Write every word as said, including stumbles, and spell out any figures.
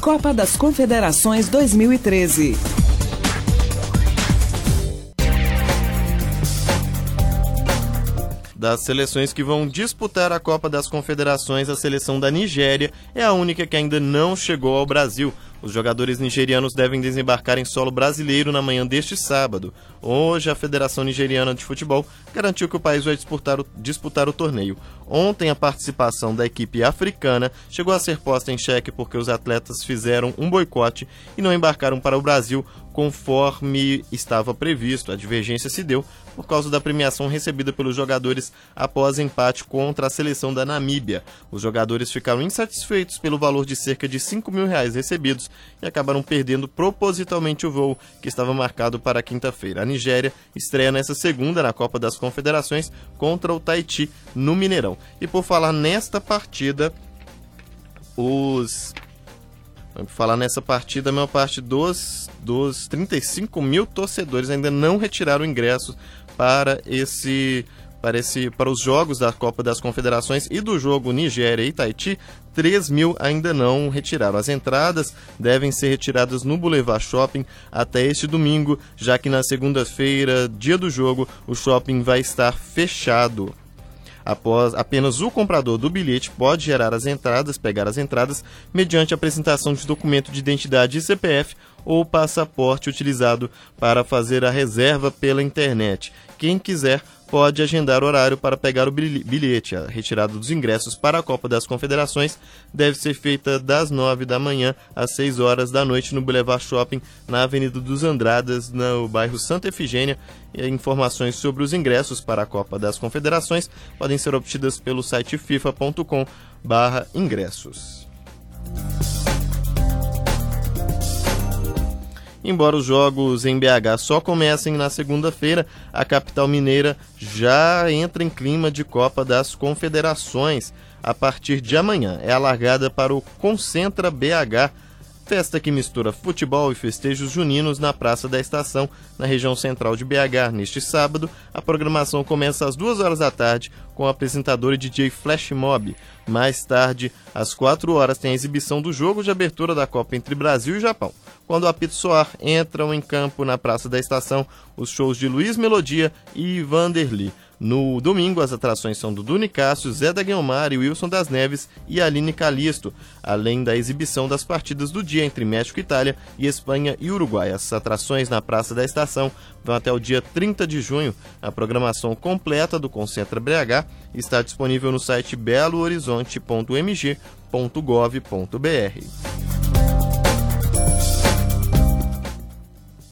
Copa das Confederações dois mil e treze. Das seleções que vão disputar a Copa das Confederações, a seleção da Nigéria é a única que ainda não chegou ao Brasil. Os jogadores nigerianos devem desembarcar em solo brasileiro na manhã deste sábado. Hoje, a Federação Nigeriana de Futebol garantiu que o país vai disputar o, disputar o torneio. Ontem, a participação da equipe africana chegou a ser posta em xeque porque os atletas fizeram um boicote e não embarcaram para o Brasil conforme estava previsto. A divergência se deu por causa da premiação recebida pelos jogadores após empate contra a seleção da Namíbia. Os jogadores ficaram insatisfeitos pelo valor de cerca de cinco mil reais recebidos e acabaram perdendo propositalmente o voo que estava marcado para quinta-feira. A Nigéria estreia nessa segunda na Copa das Confederações contra o Tahiti no Mineirão. E por falar nesta partida, os... Vamos falar nessa partida, a maior parte dos, dos trinta e cinco mil torcedores ainda não retiraram ingressos para esse... Para, esse, para os jogos da Copa das Confederações e do jogo Nigéria e Tahiti, três mil ainda não retiraram. As entradas devem ser retiradas no Boulevard Shopping até este domingo, já que na segunda-feira, dia do jogo, o shopping vai estar fechado. Após, apenas o comprador do bilhete pode gerar as entradas, pegar as entradas, mediante a apresentação de documento de identidade e C P F ou passaporte utilizado para fazer a reserva pela internet. Quem quiser pode agendar horário para pegar o bilhete. A retirada dos ingressos para a Copa das Confederações deve ser feita das nove da manhã às seis horas da noite no Boulevard Shopping, na Avenida dos Andradas, no bairro Santa Efigênia. E informações sobre os ingressos para a Copa das Confederações podem ser obtidas pelo site fifa ponto com barra ingressos. Embora os jogos em B H só comecem na segunda-feira, a capital mineira já entra em clima de Copa das Confederações. A partir de amanhã é a largada para o Concentra B H, festa que mistura futebol e festejos juninos na Praça da Estação, na região central de B H. Neste sábado, a programação começa às duas horas da tarde com o apresentador e D J Flash Mob. Mais tarde, às quatro horas, tem a exibição do jogo de abertura da Copa entre Brasil e Japão. Quando o apito soar, entram em campo na Praça da Estação os shows de Luiz Melodia e Vanderly. No domingo, as atrações são Dudu Nicásio, Zé da Guiomar e Wilson das Neves e Aline Calisto, além da exibição das partidas do dia entre México e Itália e Espanha e Uruguai. As atrações na Praça da Estação vão até o dia trinta de junho. A programação completa do Concentra B H está disponível no site belo horizonte ponto m g ponto gov ponto b r.